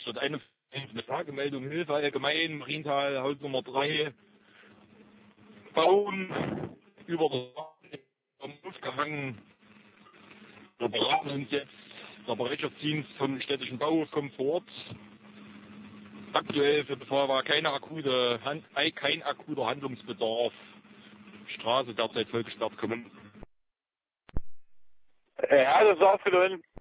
Statt eine Tagemeldung Hilfe allgemein, Marienthal, Haus Nummer 3, Bauen über der aufgehangen. Wir beraten uns jetzt, der Bereitschaftsdienst vom städtischen Bau kommt vor Ort. Aktuell für die Feuerwehr kein akuter Handlungsbedarf. Straße derzeit vollgesperrt kommen. Ja, das ist aufgenommen.